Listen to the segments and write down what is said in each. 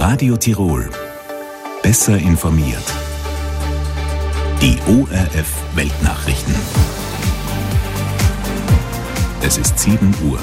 Radio Tirol. Besser informiert. Die ORF Weltnachrichten. Es ist 7 Uhr.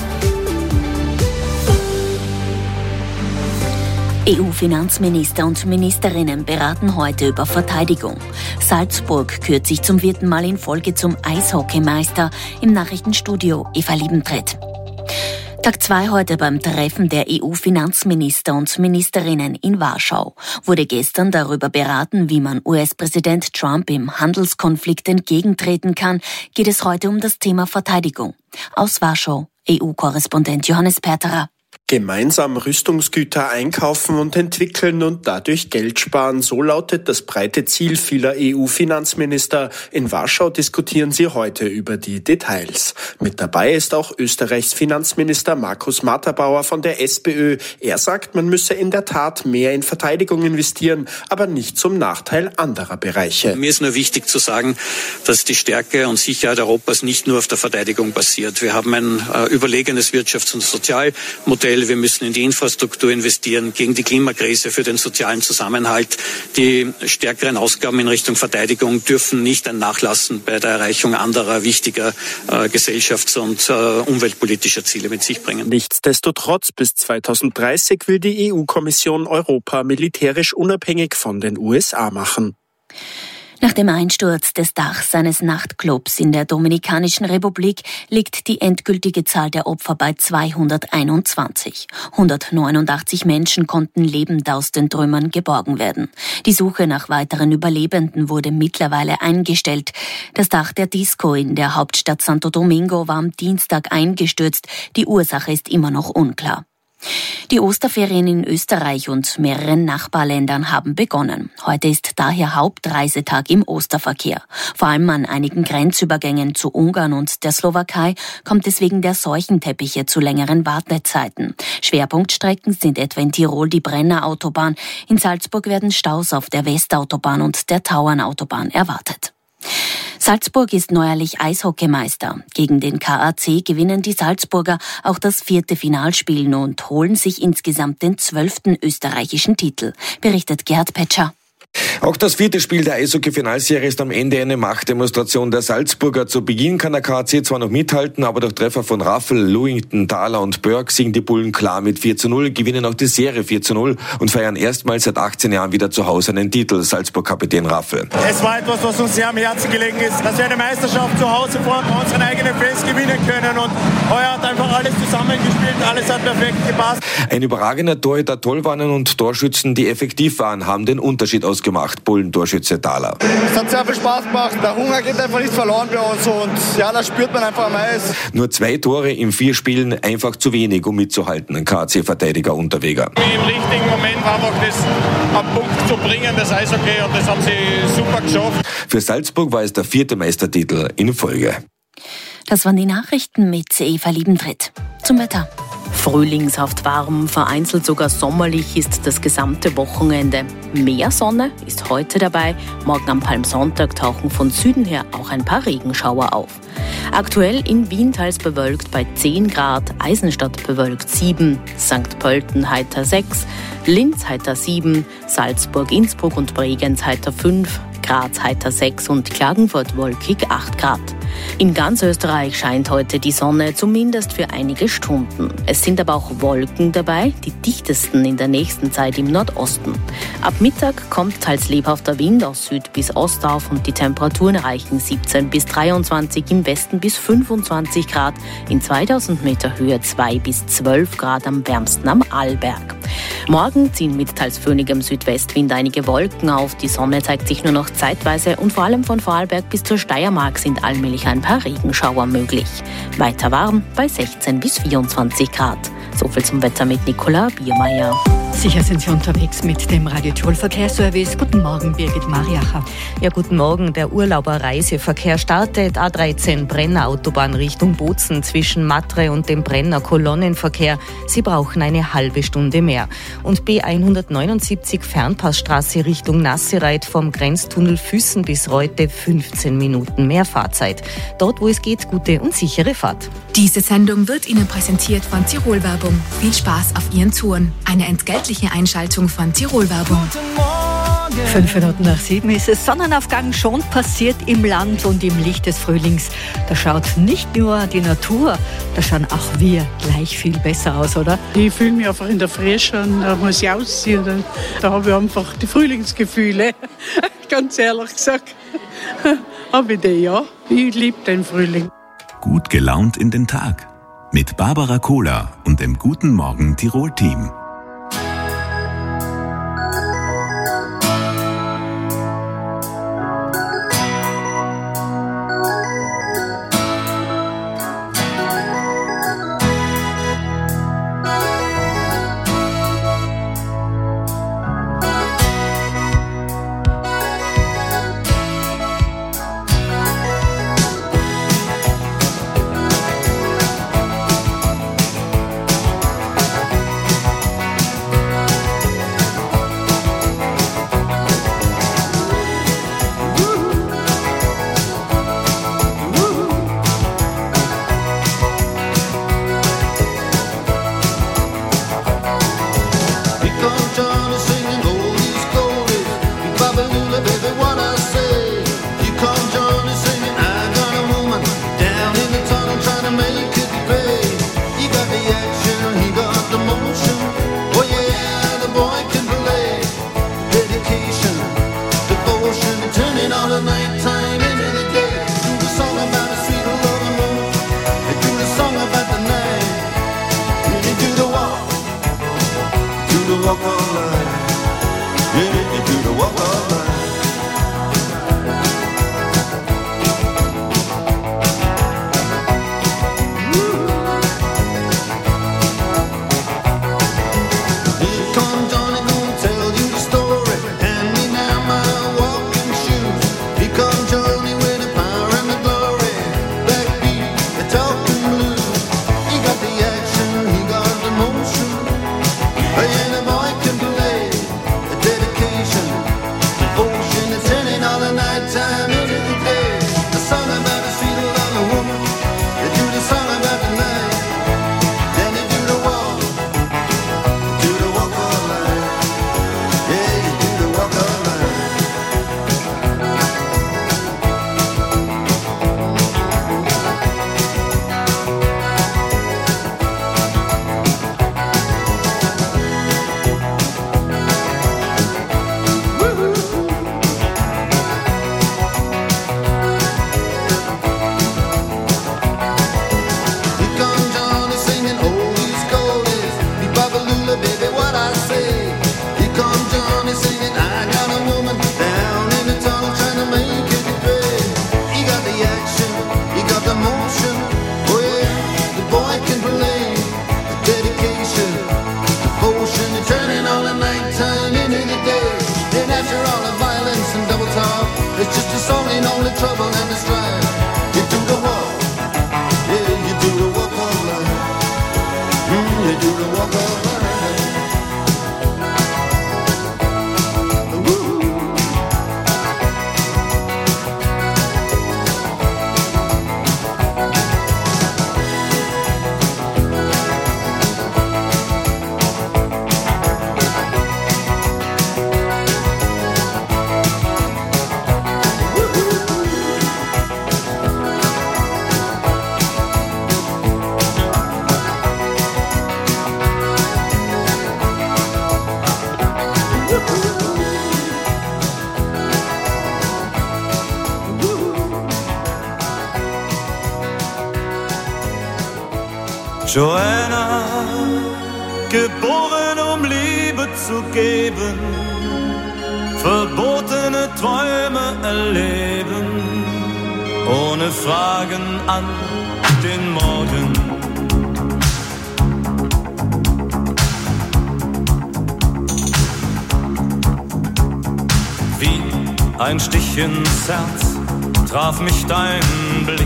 EU-Finanzminister und Ministerinnen beraten heute über Verteidigung. Salzburg kürt sich zum 4. Mal in Folge zum Eishockeymeister. Im Nachrichtenstudio Eva Liebentritt. Tag 2 heute beim Treffen der EU-Finanzminister und Ministerinnen in Warschau. Wurde gestern darüber beraten, wie man US-Präsident Trump im Handelskonflikt entgegentreten kann, geht es heute um das Thema Verteidigung. Aus Warschau, EU-Korrespondent Johannes Perterer. Gemeinsam Rüstungsgüter einkaufen und entwickeln und dadurch Geld sparen, so lautet das breite Ziel vieler EU-Finanzminister. In Warschau diskutieren sie heute über die Details. Mit dabei ist auch Österreichs Finanzminister Markus Matterbauer von der SPÖ. Er sagt, man müsse in der Tat mehr in Verteidigung investieren, aber nicht zum Nachteil anderer Bereiche. Mir ist nur wichtig zu sagen, dass die Stärke und Sicherheit Europas nicht nur auf der Verteidigung basiert. Wir haben ein überlegenes Wirtschafts- und Sozialmodell. Wir müssen in die Infrastruktur investieren, gegen die Klimakrise, für den sozialen Zusammenhalt. Die stärkeren Ausgaben in Richtung Verteidigung dürfen nicht ein Nachlassen bei der Erreichung anderer wichtiger gesellschafts- und umweltpolitischer Ziele mit sich bringen. Nichtsdestotrotz, bis 2030 will die EU-Kommission Europa militärisch unabhängig von den USA machen. Nach dem Einsturz des Dachs eines Nachtclubs in der Dominikanischen Republik liegt die endgültige Zahl der Opfer bei 221. 189 Menschen konnten lebend aus den Trümmern geborgen werden. Die Suche nach weiteren Überlebenden wurde mittlerweile eingestellt. Das Dach der Disco in der Hauptstadt Santo Domingo war am Dienstag eingestürzt. Die Ursache ist immer noch unklar. Die Osterferien in Österreich und mehreren Nachbarländern haben begonnen. Heute ist daher Hauptreisetag im Osterverkehr. Vor allem an einigen Grenzübergängen zu Ungarn und der Slowakei kommt es wegen der Seuchenteppiche zu längeren Wartezeiten. Schwerpunktstrecken sind etwa in Tirol die Brennerautobahn. In Salzburg werden Staus auf der Westautobahn und der Tauernautobahn erwartet. Salzburg ist neuerlich Eishockeymeister. Gegen den KAC gewinnen die Salzburger auch das 4. Finalspiel und holen sich insgesamt den 12. österreichischen Titel, berichtet Gerhard Petscher. Auch das 4. Spiel der Eishockey-Finalserie ist am Ende eine Machtdemonstration der Salzburger. Zu Beginn kann der KAC zwar noch mithalten, aber durch Treffer von Raffel, Lewington, Thaler und Burke siegen die Bullen klar mit 4:0, gewinnen auch die Serie 4:0 und feiern erstmals seit 18 Jahren wieder zu Hause einen Titel, Salzburg-Kapitän Raffel. Es war etwas, was uns sehr am Herzen gelegen ist, dass wir eine Meisterschaft zu Hause vor unseren eigenen Fans gewinnen können, und heuer hat einfach alles zusammengespielt, alles hat perfekt gepasst. Ein überragender Torhüter Tollwannen und Torschützen, die effektiv waren, haben den Unterschied ausgemacht. Bullen-Torschütze Thaler. Es hat sehr viel Spaß gemacht. Der Hunger geht einfach nicht verloren bei uns, und ja, das spürt man einfach am Eis. Nur 2 Tore in 4 Spielen, einfach zu wenig, um mitzuhalten. Ein KAC-Verteidiger Unterweger. Im richtigen Moment einfach das am Punkt zu bringen, das Eishockey, und das haben sie super geschafft. Für Salzburg war es der 4. Meistertitel in Folge. Das waren die Nachrichten mit Eva Liebentritt. Zum Wetter. Frühlingshaft warm, vereinzelt sogar sommerlich ist das gesamte Wochenende. Mehr Sonne ist heute dabei. Morgen am Palmsonntag tauchen von Süden her auch ein paar Regenschauer auf. Aktuell in Wien teils bewölkt bei 10 Grad, Eisenstadt bewölkt 7, St. Pölten heiter 6, Linz heiter 7, Salzburg, Innsbruck und Bregenz heiter 5, Graz heiter 6 und Klagenfurt wolkig 8 Grad. In ganz Österreich scheint heute die Sonne, zumindest für einige Stunden. Es sind aber auch Wolken dabei, die dichtesten in der nächsten Zeit im Nordosten. Ab Mittag kommt teils lebhafter Wind aus Süd bis Ost auf und die Temperaturen erreichen 17 bis 23, im Westen bis 25 Grad, in 2000 Meter Höhe 2 bis 12 Grad, am wärmsten am Arlberg. Morgen ziehen mit teils föhnigem Südwestwind einige Wolken auf, die Sonne zeigt sich nur noch zeitweise und vor allem von Vorarlberg bis zur Steiermark sind allmählich ein paar Regenschauer möglich. Weiter warm bei 16 bis 24 Grad. So viel zum Wetter mit Nicola Biermeier. Sicher sind Sie unterwegs mit dem Radio Tirol Verkehrsservice. Guten Morgen, Birgit Mariacher. Ja, guten Morgen. Der Urlauber-Reiseverkehr startet. A13 Brenner Autobahn Richtung Bozen zwischen Matre und dem Brenner Kolonnenverkehr. Sie brauchen eine halbe Stunde mehr. Und B179 Fernpassstraße Richtung Nassereit vom Grenztunnel Füssen bis Reute 15 Minuten mehr Fahrzeit. Dort, wo es geht, gute und sichere Fahrt. Diese Sendung wird Ihnen präsentiert von Tirol Werbung. Viel Spaß auf Ihren Touren. Eine entgeltliche herzliche Einschaltung von Tirol-Werbung. 7:05 ist es. Sonnenaufgang schon passiert im Land und im Licht des Frühlings. Da schaut nicht nur die Natur, da schauen auch wir gleich viel besser aus, oder? Ich fühle mich einfach in der Frische und da muss ich ausziehen. Da habe ich einfach die Frühlingsgefühle. Ganz ehrlich gesagt. Habe ich die, ja. Ich liebe den Frühling. Gut gelaunt in den Tag. Mit Barbara Kohler und dem Guten Morgen Tirol-Team. Joanna, geboren um Liebe zu geben, verbotene Träume erleben, ohne Fragen an den Morgen. Wie ein Stich ins Herz traf mich dein Blick.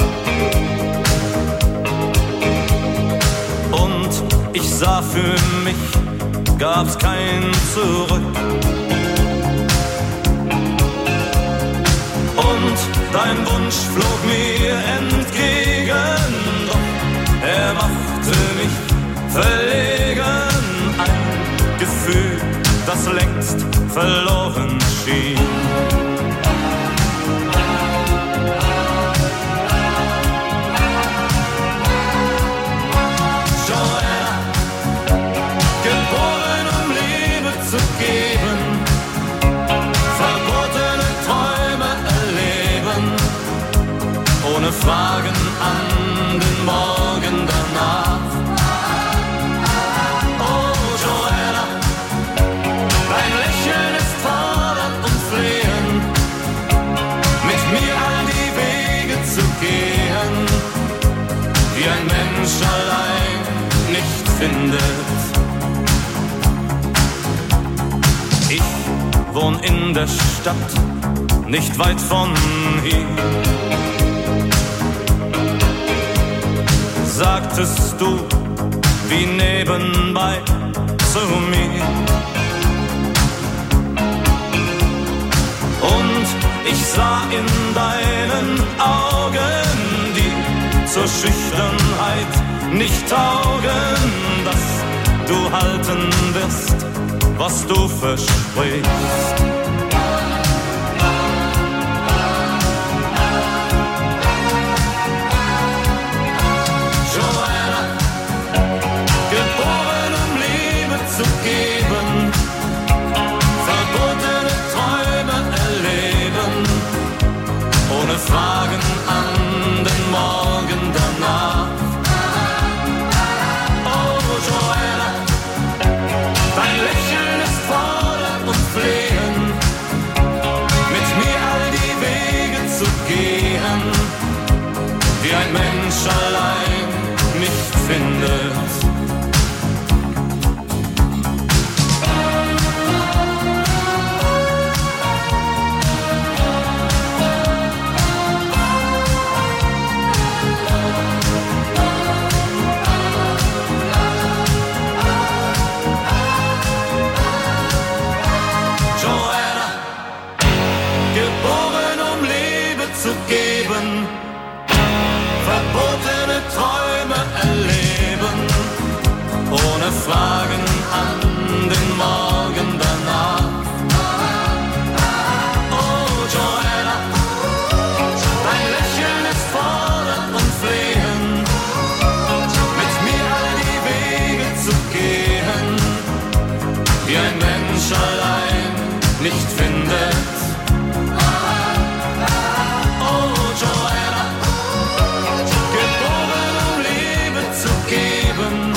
Ich sah für mich, gab's kein Zurück. Und dein Wunsch flog mir entgegen, doch er machte mich verlegen. Ein Gefühl, das längst verloren schien. Fragen an den Morgen danach. Oh Joanna, dein Lächeln ist fordernd und flehend, mit mir all die Wege zu gehen, die ein Mensch allein nicht findet. Ich wohn in der Stadt, nicht weit von hier. Sagtest du wie nebenbei zu mir. Und ich sah in deinen Augen, die zur Schüchternheit nicht taugen, dass du halten wirst, was du versprichst. Fragen an den Morgen danach. Oh Joanna, dein Lächeln ist fordernd und flehend, mit mir all die Wege zu gehen, die ein Mensch allein nicht findet. Fragen an den Morgen danach. Oh Joanna, dein Lächeln ist fordernd und flehend, mit mir all die Wege zu gehen, die ein Mensch allein nicht findet. Oh Joanna, geboren um Liebe zu geben.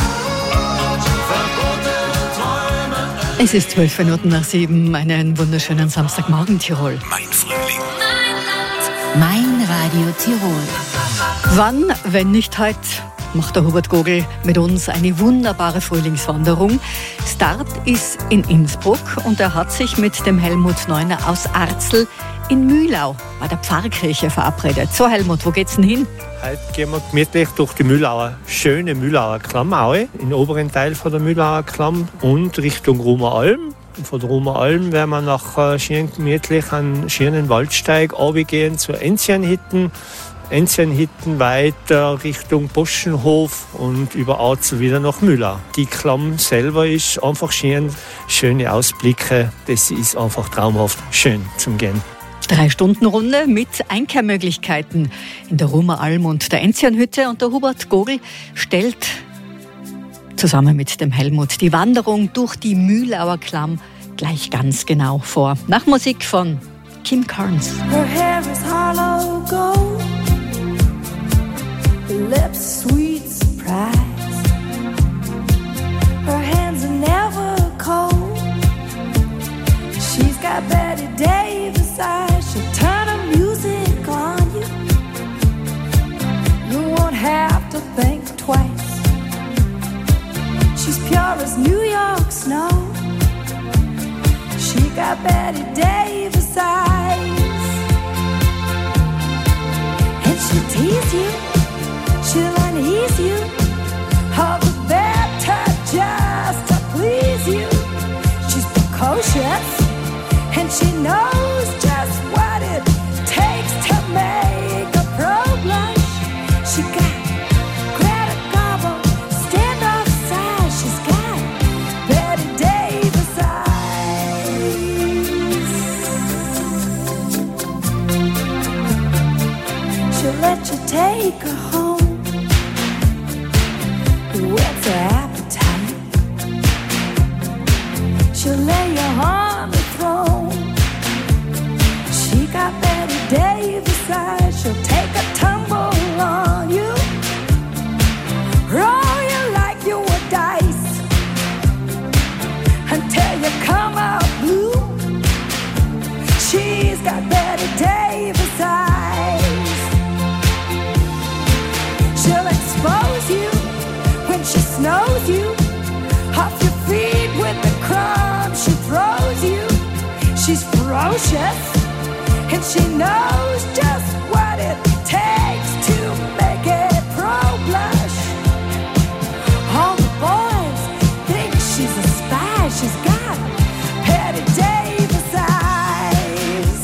Es ist 7:12. Einen wunderschönen Samstagmorgen, Tirol. Mein Frühling. Mein Radio Tirol. Wann, wenn nicht heute, macht der Hubert Gogl mit uns eine wunderbare Frühlingswanderung. Start ist in Innsbruck und er hat sich mit dem Helmut Neuner aus Arzl in Mühlau bei der Pfarrkirche verabredet. So Helmut, wo geht's denn hin? Heute gehen wir gemütlich durch die schöne Mühlauer Klammaue, im oberen Teil von der Mühlauer Klamm und Richtung Rumeralm. Von der Rumeralm werden wir nach schön gemütlich einen schönen Waldsteig runtergehen zur Enzianhütten. Enzianhütten weiter Richtung Boschenhof und über Arzl wieder nach Mühlau. Die Klamm selber ist einfach schön, schöne Ausblicke. Das ist einfach traumhaft schön zum Gehen. 3-Stunden-Runde mit Einkehrmöglichkeiten in der Rumeralm und der Enzianhütte. Und der Hubert Gogl stellt zusammen mit dem Helmut die Wanderung durch die Mühlauer Klamm gleich ganz genau vor. Nach Musik von Kim Carnes. Her hair is hollow gold, her lips sweet surprise, her hands are never cold, she's got Betty Davis eyes, she'll turn her music on you, you won't have to think twice, she's pure as New York snow, she got Betty Davis eyes, and she'll tease you, she'll unease you, all the better just to please you. She's precocious, and she knows just what it takes to make a pro blush. She got Greta Garbo, stand off side, she's got Betty Davis. take her home with her appetite. She'll lay you on the throne. She got Betty Davis eyes. She'll take a tumble on you, roll you like you were dice until you come out blue. She's got Betty Davis eyes. She'll expose you when she snows you off your feet with the crumbs she throws you. She's ferocious and she knows just what it takes to make a pro blush. All the boys think she's a spy. She's got Betty Davis eyes.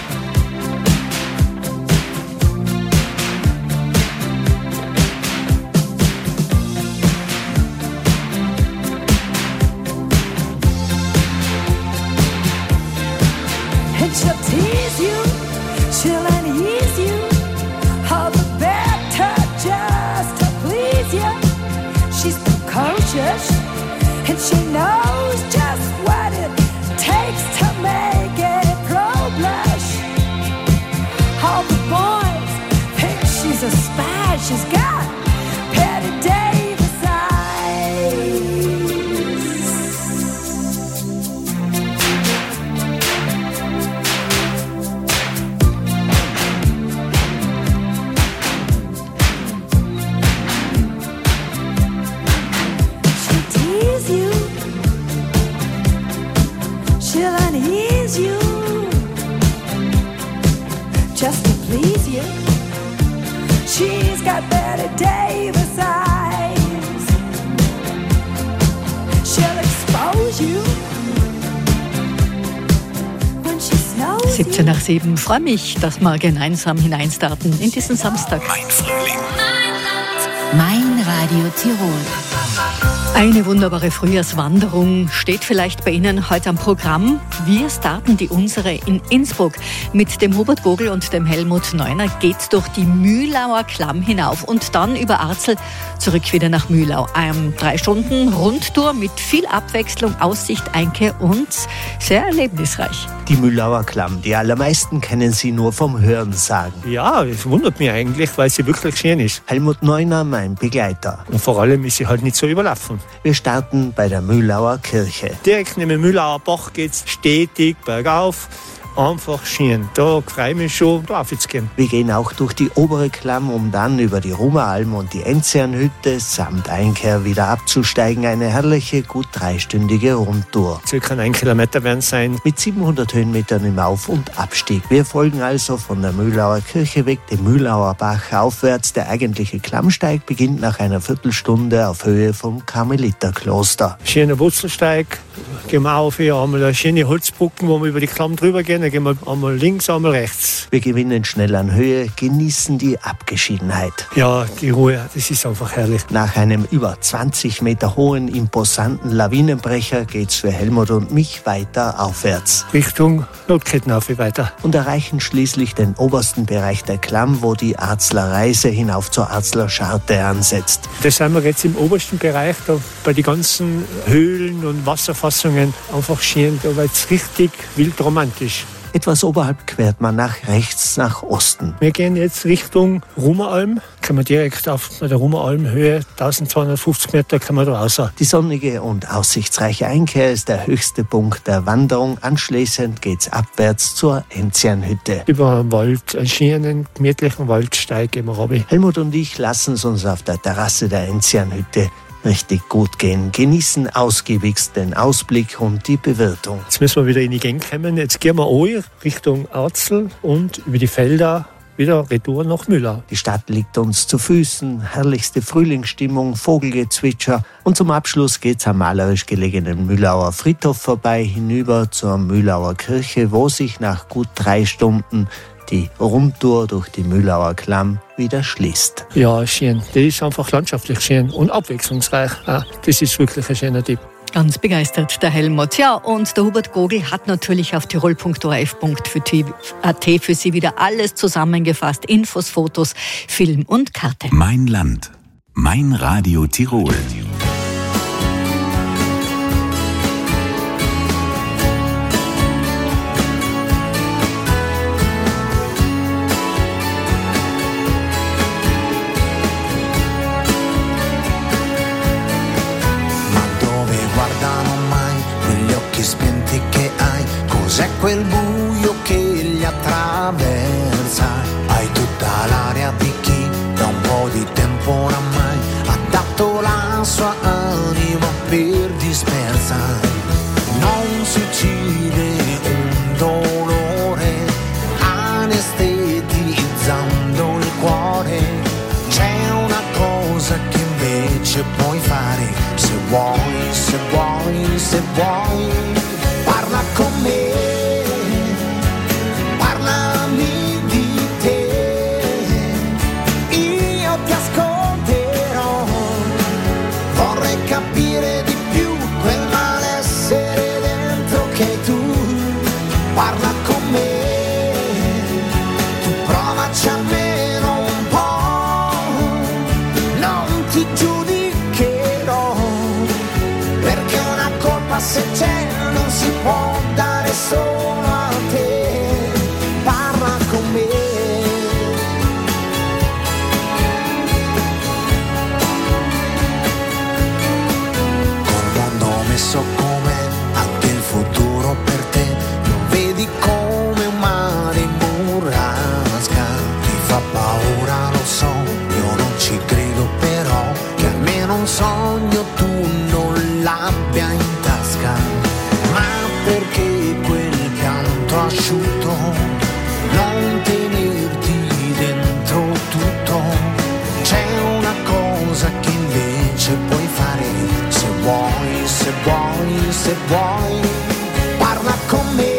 And she'll tease you, she'll unease you, all the better just to please you. She's precocious and she knows just what it takes to make a pro blush. All the boys think she's a spy. She's got Betty Davis eyes. You. She'll unease you just to please you. She's got Betty Davis eyes. She'll expose you when she snows 17 nach 7. Freue mich, dass wir gemeinsam hineinstarten in diesen Samstag. Mein Frühling. Mein Radio Tirol. Eine wunderbare Frühjahrswanderung steht vielleicht bei Ihnen heute am Programm. Wir starten die unsere in Innsbruck. Mit dem Hubert Vogel und dem Helmut Neuner geht's durch die Mühlauer Klamm hinauf und dann über Arzel zurück wieder nach Mühlau. 3 Stunden Rundtour mit viel Abwechslung, Aussicht, Einkehr und sehr erlebnisreich. Die Mühlauer Klamm, die allermeisten kennen sie nur vom Hörensagen. Ja, das wundert mich eigentlich, weil sie wirklich schön ist. Helmut Neuner, mein Begleiter. Und vor allem ist sie halt nicht so überlaufen. Wir starten bei der Mühlauer Kirche. Direkt neben dem Mühlauer Bach geht's stetig bergauf. Einfach schön. Da freue ich mich schon, da aufzugehen. Wir gehen auch durch die obere Klamm, um dann über die Rumeralm und die Enzianhütte samt Einkehr wieder abzusteigen. Eine herrliche, gut 3-stündige Rundtour. Circa 1 Kilometer werden es sein. Mit 700 Höhenmetern im Auf- und Abstieg. Wir folgen also von der Mühlauer Kirche weg, dem Mühlauer Bach aufwärts. Der eigentliche Klammsteig beginnt nach einer Viertelstunde auf Höhe vom Karmeliterkloster. Schöner Wurzelsteig. Gehen wir auf, hier haben wir eine schöne Holzbrücken, wo wir über die Klamm drüber gehen. Dann gehen wir einmal links, einmal rechts. Wir gewinnen schnell an Höhe, genießen die Abgeschiedenheit. Ja, die Ruhe, das ist einfach herrlich. Nach einem über 20 Meter hohen, imposanten Lawinenbrecher geht's für Helmut und mich weiter aufwärts. Richtung Notkettenhafe weiter. Und erreichen schließlich den obersten Bereich der Klamm, wo die Arzler Reise hinauf zur Arzler Scharte ansetzt. Da sind wir jetzt im obersten Bereich, da bei den ganzen Höhlen und Wasserfassungen. Einfach schön, da wird es richtig wild romantisch. Etwas oberhalb quert man nach rechts, nach Osten. Wir gehen jetzt Richtung Rumeralm. Können wir direkt auf der Rumeralmhöhe, 1250 Meter, können wir da raus. Die sonnige und aussichtsreiche Einkehr ist der höchste Punkt der Wanderung. Anschließend geht's abwärts zur Enzianhütte. Über einen Wald, einen schönen, gemütlichen Waldsteig gehen wir runter. Helmut und ich lassen es uns auf der Terrasse der Enzianhütte richtig gut gehen, genießen ausgiebigst den Ausblick und die Bewirtung. Jetzt müssen wir wieder in die Gang kommen. Jetzt gehen wir an Richtung Arzel und über die Felder wieder retour nach Mühlau. Die Stadt liegt uns zu Füßen, herrlichste Frühlingsstimmung, Vogelgezwitscher und zum Abschluss geht's am malerisch gelegenen Mühlauer Friedhof vorbei, hinüber zur Mühlauer Kirche, wo sich nach gut 3 Stunden die Rundtour durch die Mühlauer Klamm wieder schließt. Ja, schön. Das ist einfach landschaftlich schön und abwechslungsreich. Das ist wirklich ein schöner Tipp. Ganz begeistert, der Helmut. Ja, und der Hubert Gogl hat natürlich auf tirol.orf.at für Sie wieder alles zusammengefasst. Infos, Fotos, Film und Karte. Mein Land. Mein Radio Tirol. Cos'è quel buio che li attraversa? Hai tutta l'aria di chi da un po' di tempo oramai ha dato la sua anima per dispersa. Non si uccide un dolore anestetizzando il cuore. C'è una cosa che invece puoi fare, se vuoi, se vuoi, se vuoi. Parla con me, parlami di te, io ti ascolterò, vorrei capire di più quel malessere dentro che hai tu. Parla con me, tu provaci almeno un po', non ti giudicherò, perché una colpa se c'è non si può dare solo a te. Parla con me. Col mondo messo com'è, anche il futuro per te lo vedi come un mare in burrasca. Ti fa paura, lo so, io non ci credo, però che almeno un sogno tu non l'abbia in tasca. Perché quel pianto asciutto non tenerti dentro tutto? C'è una cosa che invece puoi fare, se vuoi, se vuoi, se vuoi. Parla con me,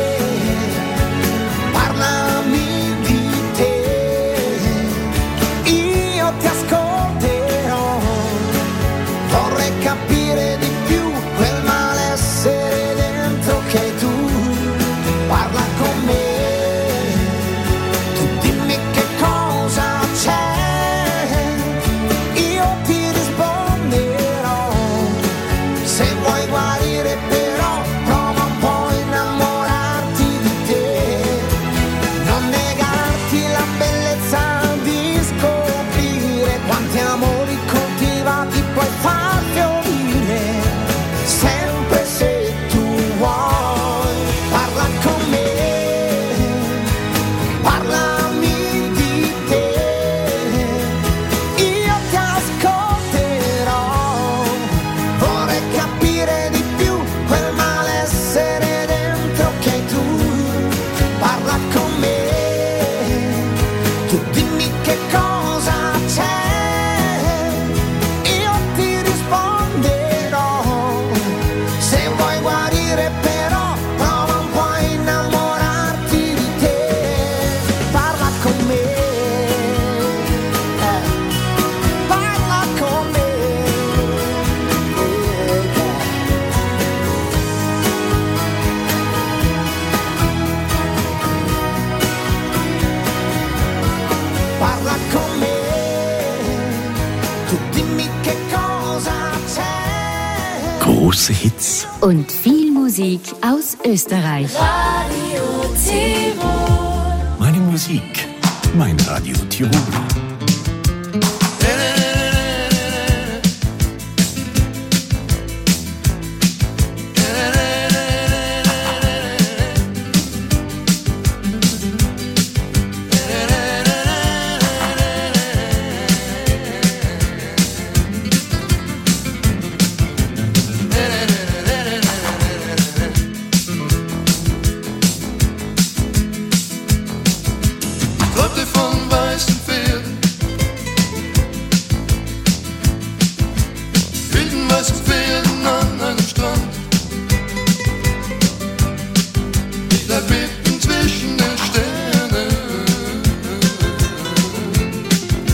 parlami di te, io ti ascolterò, vorrei capire di più quel malessere che tu. Parla con me, tu dimmi che cosa c'è, io ti risponderò, se vuoi guarire però prova un po' a innamorarti di te, non negarti la bellezza di scoprire quanti amori coltivati puoi far fiorire, sempre se tu vuoi. Große Hits und viel Musik aus Österreich. Radio Tirol. Meine Musik, mein Radio Tirol.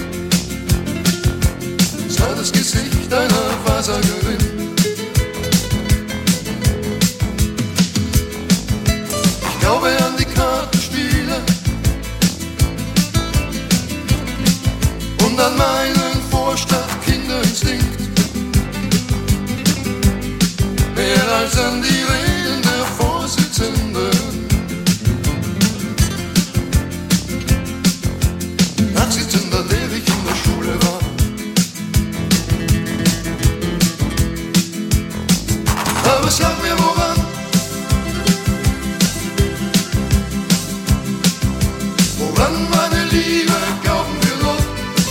Das Gesicht einer Fasergewinn. und an meinen Vorstadtkinderinstinkt, mehr als an die Reden der Vorsitzenden. Nachsitzender, der ich in der Schule war. Aber sag mir woran, woran meine Liebe glauben wir noch?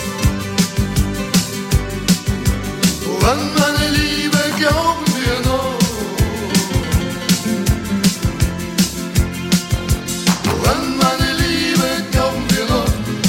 Woran meine Liebe glauben wir noch? Woran meine Liebe glauben wir noch?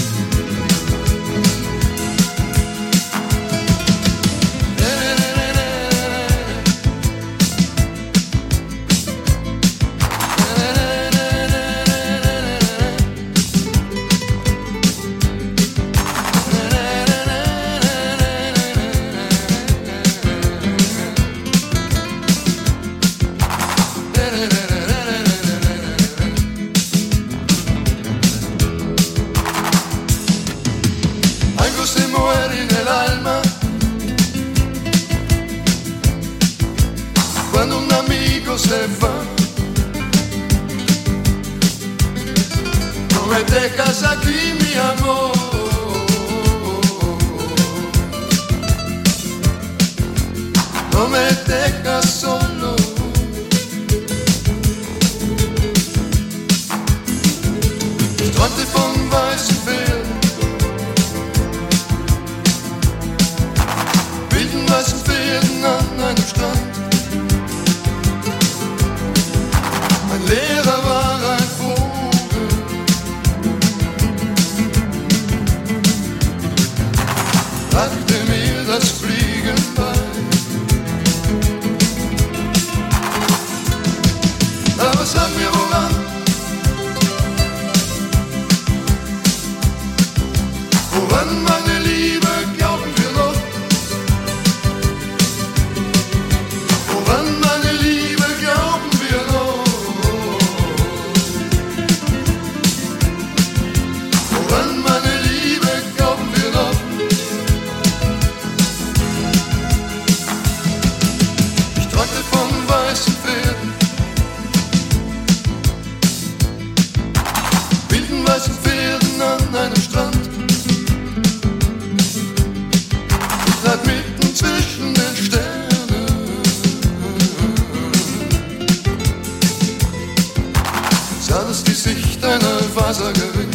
Quando un amico se va, no me dejas aquí mi amor, no me dejas solo. Ich träumte von weißen Pferden, wilden weißen Pferden an einem Strand. Mein Lehrer war ein Vogel, brachte mir das Fliegen bei. Aber sag mir woran, woran meine Liebe glauben wir noch? Woran meine Liebe glauben wir noch? Woran meine Liebe glauben wir noch? Ich träumte von weißen Pferden, wilden weißen Pferden an einem Strand. Ich lag mitten zwischen den Sternen, sah das Gesicht einer Wahrsagerin.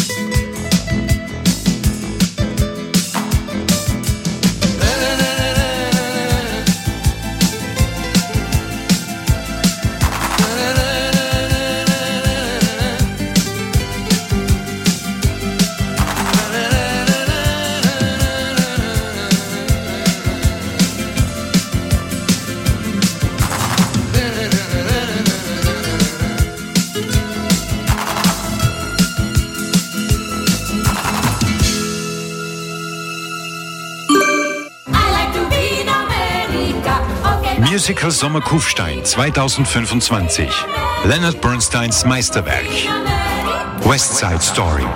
Musical Sommer Kufstein 2025. Leonard Bernsteins Meisterwerk. West Side Story.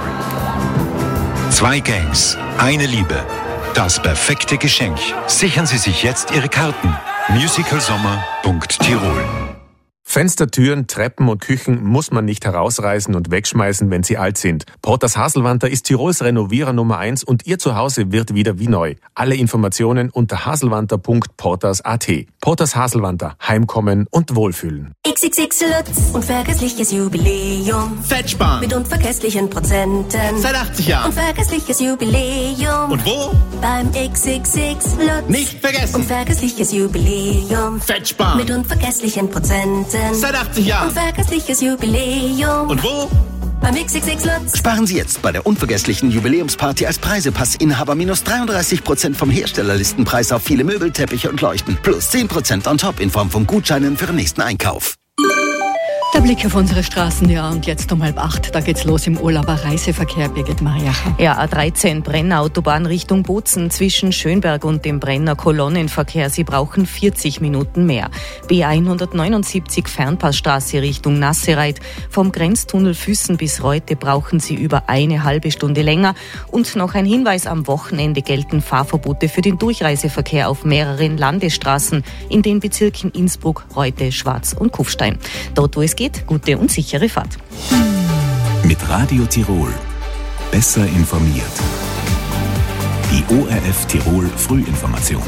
2 Gangs, eine Liebe. Das perfekte Geschenk. Sichern Sie sich jetzt Ihre Karten. musicalsommer.tirol. Fenster, Türen, Treppen und Küchen muss man nicht herausreißen und wegschmeißen, wenn sie alt sind. Porters Haselwanter ist Tirols Renovierer Nummer 1 und Ihr Zuhause wird wieder wie neu. Alle Informationen unter haselwanter.porters.at. Porters Haselwanter. Heimkommen und Wohlfühlen. XXX Lutz. Unvergessliches Jubiläum. Fettsparen. Mit unvergesslichen Prozenten. Seit 80 Jahren. Unvergessliches Jubiläum. Und wo? Beim XXX Lutz. Nicht vergessen. Unvergessliches Jubiläum. Fettsparen. Mit unvergesslichen Prozenten. Seit 80 Jahren. Unvergessliches Jubiläum. Und wo? Beim XXX Lutz. Sparen Sie jetzt bei der unvergesslichen Jubiläumsparty als Preisepass-Inhaber minus 33% vom Herstellerlistenpreis auf viele Möbel, Teppiche und Leuchten. Plus 10% on top in Form von Gutscheinen für den nächsten Einkauf. Der Blick auf unsere Straßen, ja, und jetzt um 7:30, da geht's los im Urlauber-Reiseverkehr, Birgit Mariacher. Ja, A13 Brenner Autobahn Richtung Bozen zwischen Schönberg und dem Brenner Kolonnenverkehr. Sie brauchen 40 Minuten mehr. B179 Fernpassstraße Richtung Nassereit. Vom Grenztunnel Füssen bis Reute brauchen Sie über eine halbe Stunde länger. Und noch ein Hinweis, am Wochenende gelten Fahrverbote für den Durchreiseverkehr auf mehreren Landesstraßen in den Bezirken Innsbruck, Reute, Schwaz und Kufstein. Dort, wo es geht, gute und sichere Fahrt. Mit Radio Tirol. Besser informiert. Die ORF Tirol Frühinformation.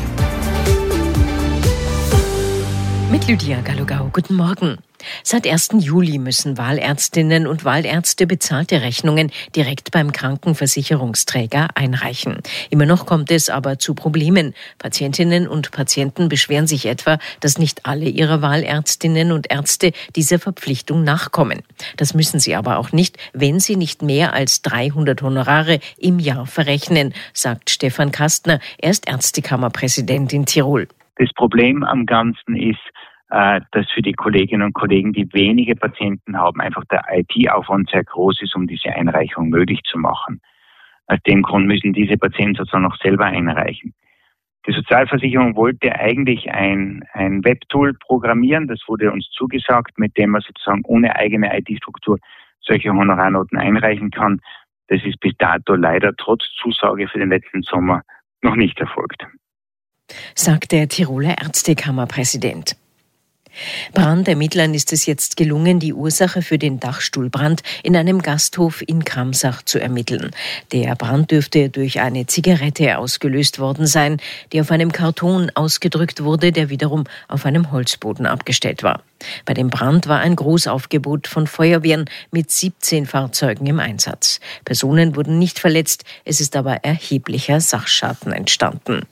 Mit Lydia Gallogau. Guten Morgen. Seit 1. Juli müssen Wahlärztinnen und Wahlärzte bezahlte Rechnungen direkt beim Krankenversicherungsträger einreichen. Immer noch kommt es aber zu Problemen. Patientinnen und Patienten beschweren sich etwa, dass nicht alle ihrer Wahlärztinnen und Ärzte dieser Verpflichtung nachkommen. Das müssen sie aber auch nicht, wenn sie nicht mehr als 300 Honorare im Jahr verrechnen, sagt Stefan Kastner. Er ist Ärztekammerpräsident in Tirol. Das Problem am Ganzen ist, dass für die Kolleginnen und Kollegen, die wenige Patienten haben, einfach der IT-Aufwand sehr groß ist, um diese Einreichung möglich zu machen. Aus dem Grund müssen diese Patienten sozusagen noch selber einreichen. Die Sozialversicherung wollte eigentlich ein Webtool programmieren, das wurde uns zugesagt, mit dem man sozusagen ohne eigene IT-Struktur solche Honorarnoten einreichen kann. Das ist bis dato leider trotz Zusage für den letzten Sommer noch nicht erfolgt, sagt der Tiroler Ärztekammerpräsident. Brandermittlern ist es jetzt gelungen, die Ursache für den Dachstuhlbrand in einem Gasthof in Kramsach zu ermitteln. Der Brand dürfte durch eine Zigarette ausgelöst worden sein, die auf einem Karton ausgedrückt wurde, der wiederum auf einem Holzboden abgestellt war. Bei dem Brand war ein Großaufgebot von Feuerwehren mit 17 Fahrzeugen im Einsatz. Personen wurden nicht verletzt, es ist aber erheblicher Sachschaden entstanden.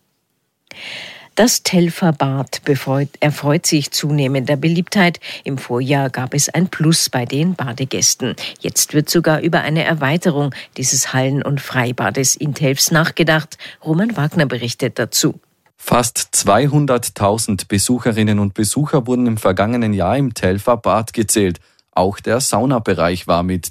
Das Telferbad erfreut sich zunehmender Beliebtheit. Im Vorjahr gab es ein Plus bei den Badegästen. Jetzt wird sogar über eine Erweiterung dieses Hallen- und Freibades in Telfs nachgedacht. Roman Wagner berichtet dazu. Fast 200.000 Besucherinnen und Besucher wurden im vergangenen Jahr im Telfer Bad gezählt. Auch der Saunabereich war mit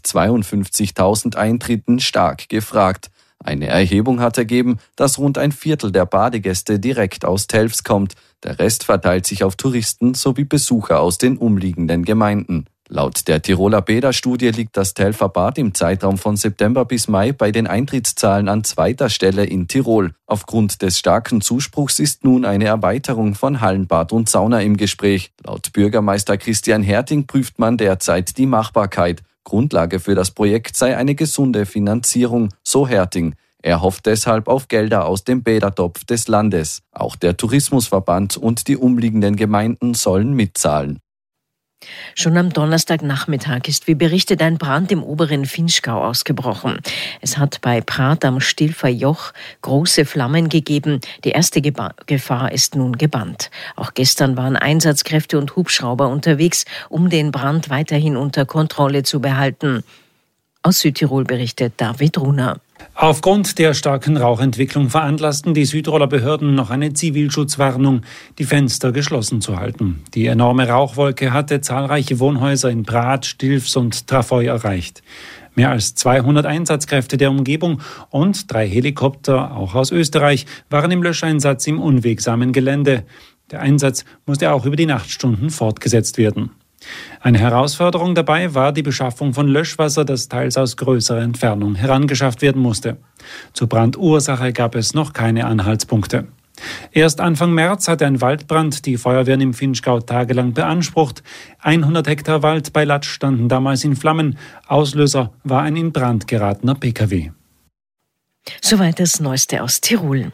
52.000 Eintritten stark gefragt. Eine Erhebung hat ergeben, dass rund ein Viertel der Badegäste direkt aus Telfs kommt. Der Rest verteilt sich auf Touristen sowie Besucher aus den umliegenden Gemeinden. Laut der Tiroler Bäderstudie liegt das Telfer Bad im Zeitraum von September bis Mai bei den Eintrittszahlen an 2. Stelle in Tirol. Aufgrund des starken Zuspruchs ist nun eine Erweiterung von Hallenbad und Sauna im Gespräch. Laut Bürgermeister Christian Herting prüft man derzeit die Machbarkeit. Grundlage für das Projekt sei eine gesunde Finanzierung, so Herting. Er hofft deshalb auf Gelder aus dem Bädertopf des Landes. Auch der Tourismusverband und die umliegenden Gemeinden sollen mitzahlen. Schon am Donnerstagnachmittag ist, wie berichtet, ein Brand im oberen Vinschgau ausgebrochen. Es hat bei Prat am Stilfer Joch große Flammen gegeben. Die erste Gefahr ist nun gebannt. Auch gestern waren Einsatzkräfte und Hubschrauber unterwegs, um den Brand weiterhin unter Kontrolle zu behalten. Aus Südtirol berichtet David Runer. Aufgrund der starken Rauchentwicklung veranlassten die Südtiroler Behörden noch eine Zivilschutzwarnung, die Fenster geschlossen zu halten. Die enorme Rauchwolke hatte zahlreiche Wohnhäuser in Prat, Stilfs und Trafoi erreicht. Mehr als 200 Einsatzkräfte der Umgebung und 3 Helikopter, auch aus Österreich, waren im Löscheinsatz im unwegsamen Gelände. Der Einsatz musste auch über die Nachtstunden fortgesetzt werden. Eine Herausforderung dabei war die Beschaffung von Löschwasser, das teils aus größerer Entfernung herangeschafft werden musste. Zur Brandursache gab es noch keine Anhaltspunkte. Erst Anfang März hatte ein Waldbrand die Feuerwehren im Vinschgau tagelang beansprucht. 100 Hektar Wald bei Latsch standen damals in Flammen. Auslöser war ein in Brand geratener Pkw. Soweit das Neueste aus Tirol.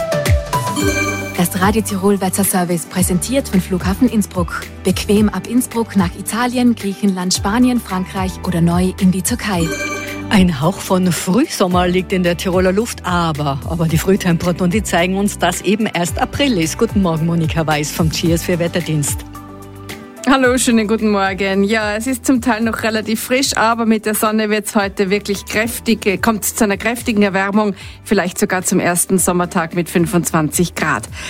Das Radio Tirol Wetterservice präsentiert von Flughafen Innsbruck. Bequem ab Innsbruck nach Italien, Griechenland, Spanien, Frankreich oder neu in die Türkei. Ein Hauch von Frühsommer liegt in der Tiroler Luft, aber die Frühtemperaturen, die zeigen uns, dass eben erst April ist. Guten Morgen, Monika Weiß vom GS für Wetterdienst. Hallo, schönen guten Morgen. Ja, es ist zum Teil noch relativ frisch, aber mit der Sonne wird es heute wirklich kommt es zu einer kräftigen Erwärmung, vielleicht sogar zum ersten Sommertag mit 25 Grad.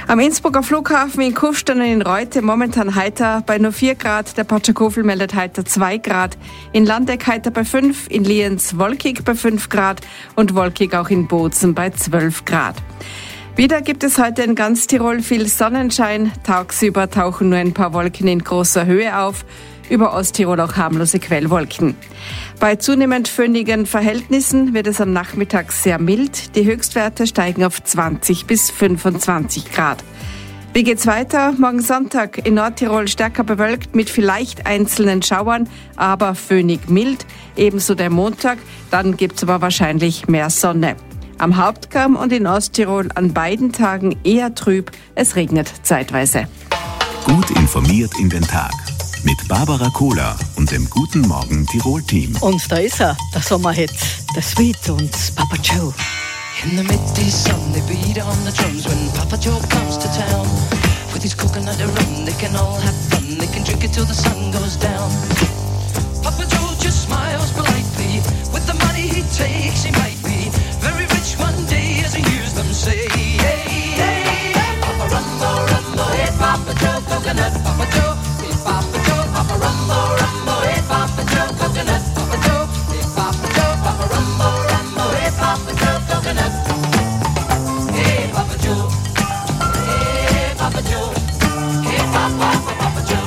Am Innsbrucker Flughafen in Kufstein und in Reute momentan heiter bei nur 4 Grad. Der Patschakofel meldet heiter 2 Grad. In Landeck heiter bei 5, in Lienz wolkig bei 5 Grad und wolkig auch in Bozen bei 12 Grad. Wieder gibt es heute in ganz Tirol viel Sonnenschein. Tagsüber tauchen nur ein paar Wolken in großer Höhe auf. Über Osttirol auch harmlose Quellwolken. Bei zunehmend föhnigen Verhältnissen wird es am Nachmittag sehr mild. Die Höchstwerte steigen auf 20 bis 25 Grad. Wie geht's weiter? Morgen Sonntag in Nordtirol stärker bewölkt mit vielleicht einzelnen Schauern, aber föhnig mild. Ebenso der Montag, dann gibt's aber wahrscheinlich mehr Sonne. Am Hauptkamm und in Osttirol an beiden Tagen eher trüb. Es regnet zeitweise. Gut informiert in den Tag. Mit Barbara Kohler und dem Guten Morgen Tirol-Team. Und da ist er, der Sommerhit, der Sweet und Papa Joe. In the midday sun, they beat on the drums when Papa Joe comes to town. With his coconut rum, they can all have fun. They can drink it till the sun goes down. Papa Joe just smiles politely. With the money he takes, he might be very rich one day, as he hears them say, hey, hey, hey, Papa Rumbo, Rumbo, hey, Papa Joe, coconut, Papa Joe, hey, Papa Joe, Papa Rumbo, Rumbo, hey, Papa Joe, coconut, Papa Joe, hey, Papa Joe, Papa Rumbo, Rumbo, hey, Papa Joe, coconut, hey, Papa Joe, hey, Papa Joe, hey, Papa Joe.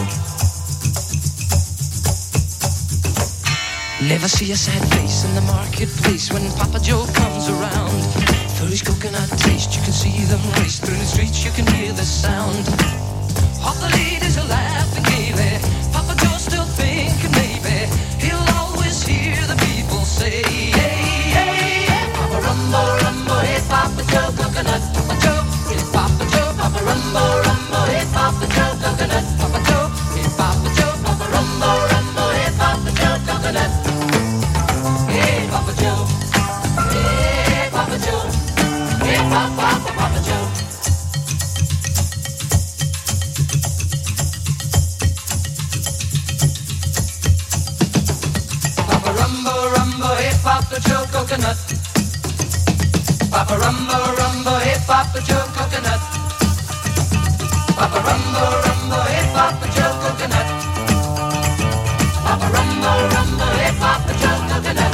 Never see a sad face in the marketplace when Papa Joe comes around. For his coconut taste, you can see them race through the streets, you can hear the sound. All the ladies are laughing gaily. Papa Joe's still thinking maybe he'll always hear the people say, hey, hey, hey, Papa Rumbo, Rumbo, hey, Papa Joe, coconut, Papa Joe, hey, Papa Joe, Papa Rumbo, Rumbo, hey, Papa Joe, coconut, Papa Joe, hey, Papa Joe, Papa Rumbo, Rumbo, hey, Papa Joe, coconut, hey, Papa Joe, hey, Papa Joe, hey, Papa Joe. Papa Joe coconut. Papa Rumbo, Rumbo, hey Papa Joe coconut. Papa Rumbo, Rumbo, hey Papa Joe coconut. Papa Rumbo, Rumbo, hey Papa Joe coconut.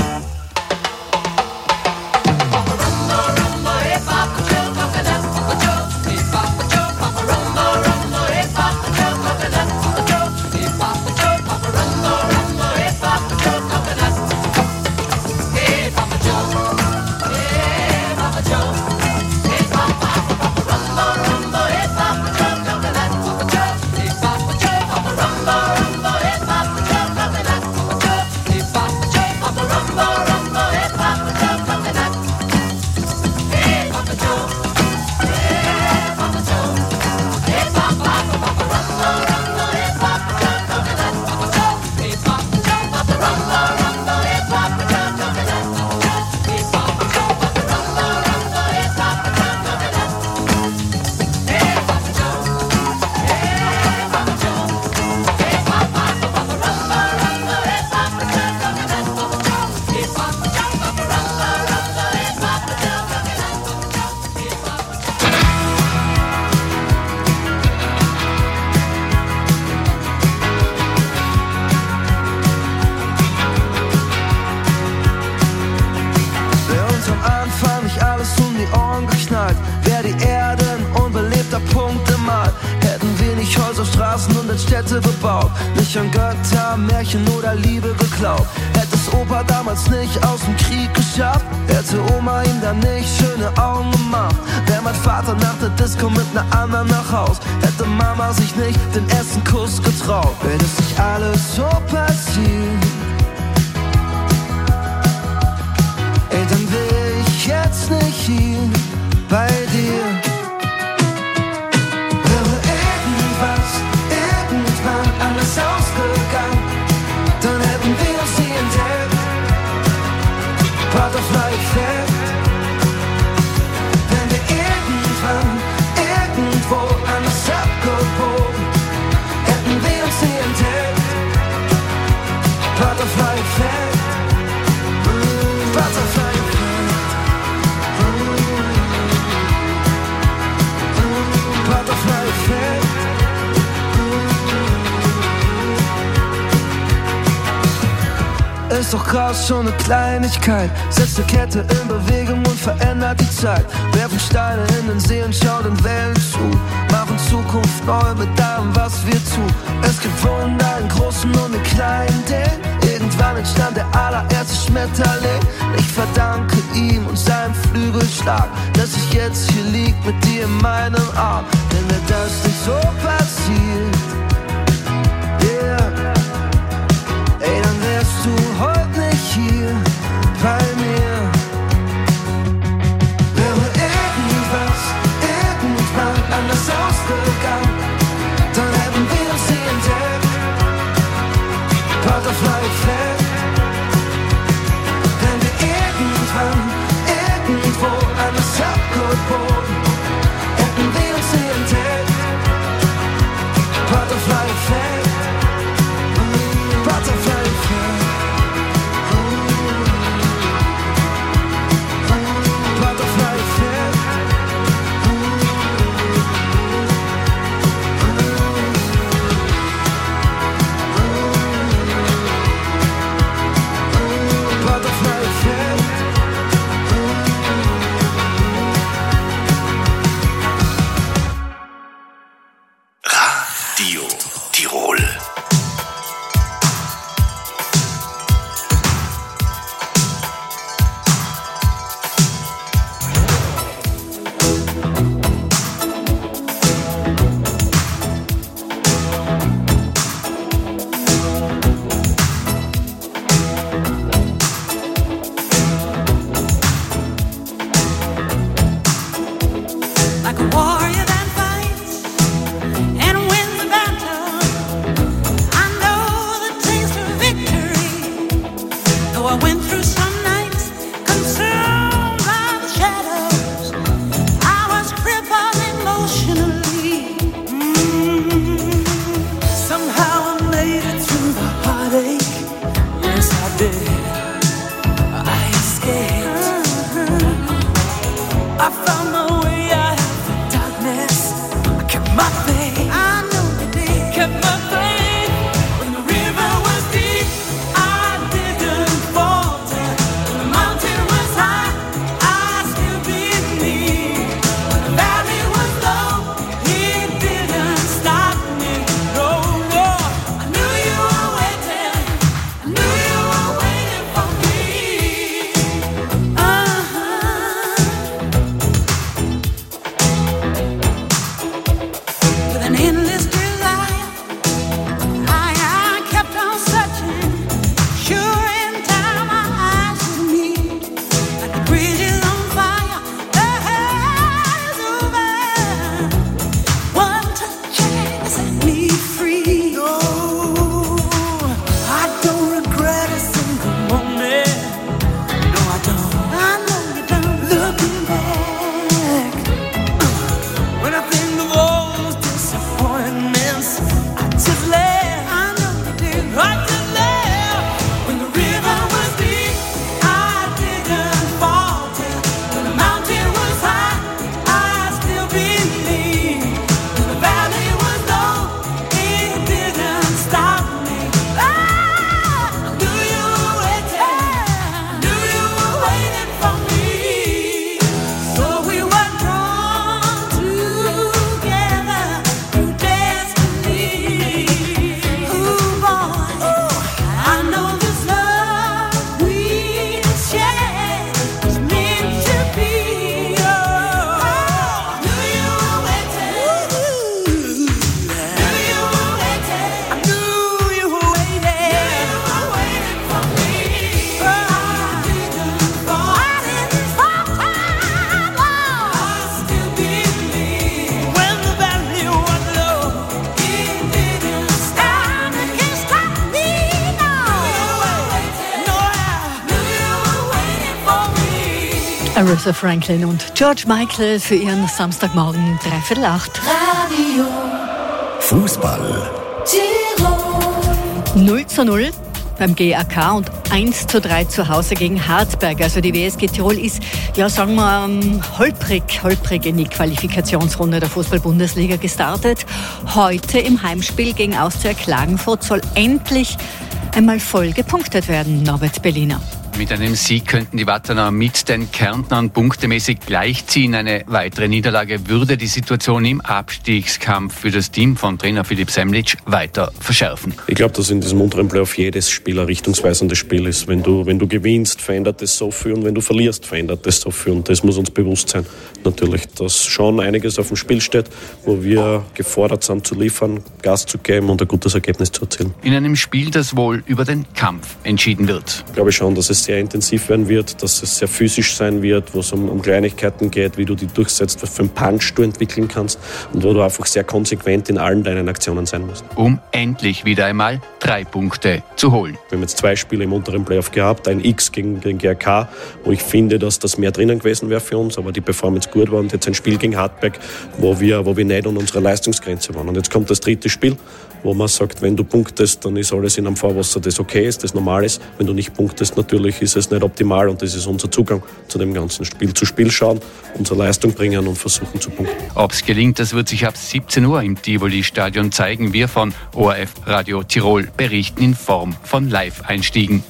Papa Rumbo, Rumbo, hey Papa Joe coconut. Papa Joe, hey Papa Joe, Papa Rumbo, Rumbo, hey Papa Joe coconut. Papa Joe, hey Papa Joe, Papa Rumbo, Rumbo, hey Papa Joe coconut. Bebaut, nicht an Götter, Märchen oder Liebe geglaubt. Hätte es Opa damals nicht aus dem Krieg geschafft, hätte Oma ihm dann nicht schöne Augen gemacht. Wäre mein Vater nach der Disco mit ner anderen nach Haus, hätte Mama sich nicht den ersten Kuss getraut. Wenn es nicht alles so passiert, ey, dann wär ich jetzt nicht hier bei dir. Alles ausgegangen, dann hätten wir uns nie entdeckt. Butterfly-Effekt. Wenn wir irgendwann, irgendwo anders abgebogen, hätten wir uns nie entdeckt. Butterfly-Effekt. Butterfly-Effekt. ist doch Chaos schon eine Kleinigkeit. Setzt eine Kette in Bewegung und verändert die Zeit. Werfen Steine in den See und schauen den Wellen zu. Machen Zukunft neu mit allem, was wir tun. Es gibt Wunder in großen und in kleinen Dingen. Irgendwann entstand der allererste Schmetterling. Ich verdanke ihm und seinem Flügelschlag, dass ich jetzt hier lieg mit dir in meinem Arm. Denn wäre das nicht so passiert, yeah, ey, dann wärst du heute nicht hier bei mir. Wäre irgendwann anders ausgegangen, dann hätten wir uns nie entdeckt. Butterfly Effect. Wenn wir irgendwo anders abgebogen, hätten wir uns nie entdeckt. Butterfly Effect. Butterfly Effect. Butterfly Effect. Butterfly Effect. Radio Tirol. Like a warrior that fights and wins the battle, I know the taste of victory. Though I went through some nights consumed by the shadows, I was crippled emotionally. Somehow I made it through the heartache. Yes, I did. I escaped. I found my way out of the darkness. I kept my faith. I know you did. Kept my faith. When the river was deep, I didn't falter. When the mountain was high, I still believed. When the valley was low, it didn't stop me. No, no. I knew you were waiting. I knew you were waiting for me. With an endless desire, I kept on searching. Sure, in time my eyes would meet. Like the bridge is on fire, the hell is over. One touch and set me free. No, I don't regret a single moment. No, I don't. I know you don't. Looking back, when I think of all those disappointments, I just laugh. I know you did. I just laugh. When the river was deep, I didn't falter. When the mountain was high, I still believed. When the valley was low, it didn't stop me. I knew you were waiting. Knew you were waiting for me. So we were drawn together through destiny. Ooh, boy, I know this love we share is meant to be. Oh, knew you were waiting. Knew you were waiting. I knew you were waiting. You were waiting for me. I didn't fall. I still believe. When the valley was low, it didn't stop. It can't stop me. No, no, I knew you were waiting for me. Aretha Franklin und George Michael für ihren Samstagmorgen 7:45. Radio Fußball. Tirol. 0:0 beim GAK und 1:3 zu Hause gegen Hartberg. Also die WSG Tirol ist, ja sagen wir, holprig in die Qualifikationsrunde der Fußball-Bundesliga gestartet. Heute im Heimspiel gegen Austria Klagenfurt soll endlich einmal voll gepunktet werden, Norbert Berliner. Mit einem Sieg könnten die Wattener mit den Kärntnern punktemäßig gleichziehen. Eine weitere Niederlage würde die Situation im Abstiegskampf für das Team von Trainer Philipp Semlitsch weiter verschärfen. Ich glaube, dass in diesem unteren Playoff jedes Spiel ein richtungsweisendes Spiel ist. Wenn du gewinnst, verändert es so viel, und wenn du verlierst, verändert es so viel. Und das muss uns bewusst sein. Natürlich, dass schon einiges auf dem Spiel steht, wo wir gefordert sind zu liefern, Gas zu geben und ein gutes Ergebnis zu erzielen. In einem Spiel, das wohl über den Kampf entschieden wird. Ich glaube schon, dass es sehr intensiv werden wird, dass es sehr physisch sein wird, wo es um Kleinigkeiten geht, wie du die durchsetzt, was für einen Punch du entwickeln kannst und wo du einfach sehr konsequent in allen deinen Aktionen sein musst. Um endlich wieder einmal 3 Punkte zu holen. Wir haben jetzt 2 Spiele im unteren Playoff gehabt, ein X gegen GRK, wo ich finde, dass das mehr drinnen gewesen wäre für uns, aber die Performance gut war, und jetzt ein Spiel gegen Hartberg, wo wir nicht an unserer Leistungsgrenze waren. Und jetzt kommt das 3. Spiel, wo man sagt, wenn du punktest, dann ist alles in einem Fahrwasser, das okay ist, das normal ist. Wenn du nicht punktest, natürlich ist es nicht optimal, und das ist unser Zugang zu dem ganzen Spiel. Zu Spiel schauen, unsere Leistung bringen und versuchen zu punkten. Ob es gelingt, das wird sich ab 17 Uhr im Tivoli-Stadion zeigen. Wir von ORF Radio Tirol berichten in Form von Live-Einstiegen.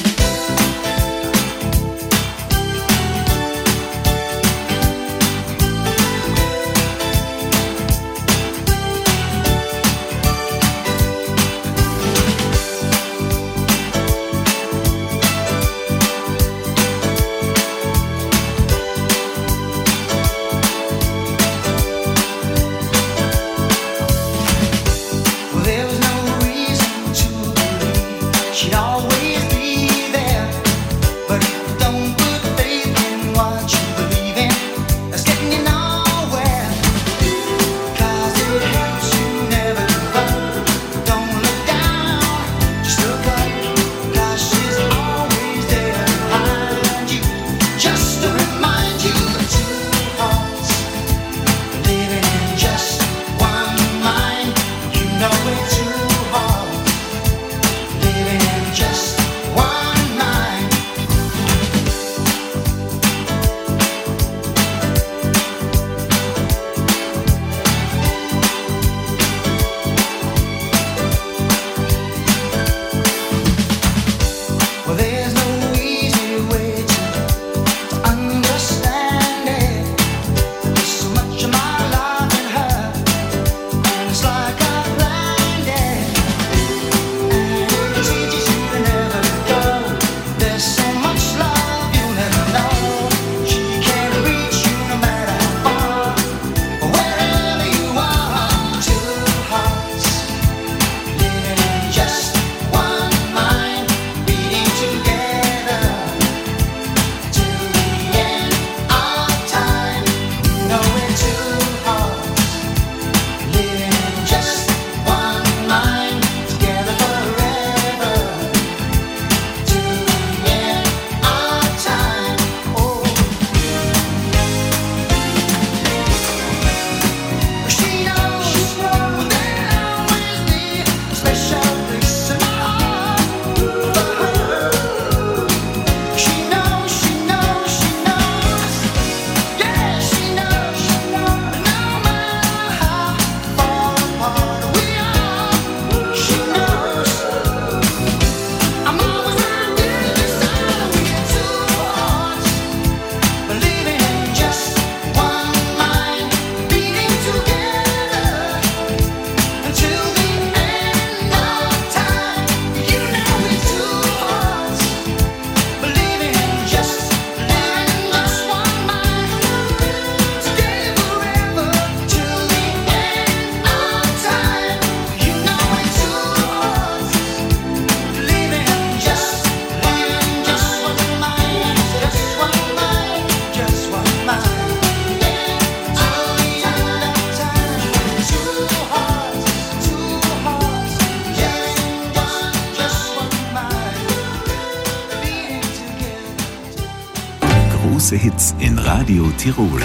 Große Hits in Radio Tirol.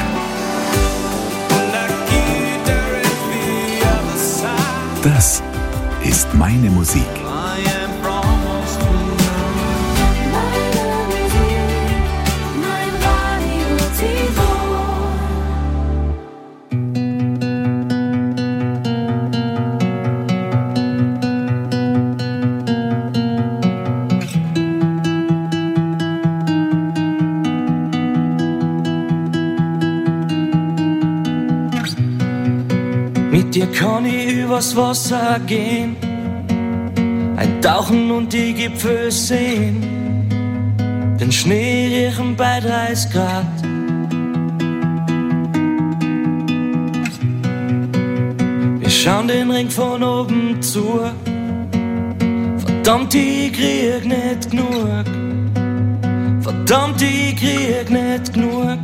Das ist meine Musik. Mit dir kann ich übers Wasser gehen, eintauchen und die Gipfel sehen, den Schnee riechen bei 30 Grad. Wir schauen den Ring von oben zu, verdammt, ich krieg nicht genug, verdammt, ich krieg nicht genug.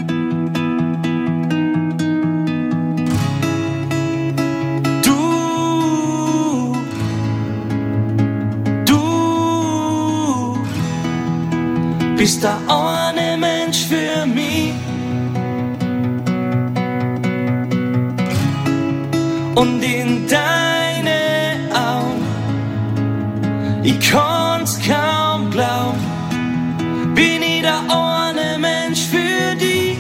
Bist der eine Mensch für mich und in deine Augen, ich kann's kaum glauben, bin ich der eine Mensch für dich.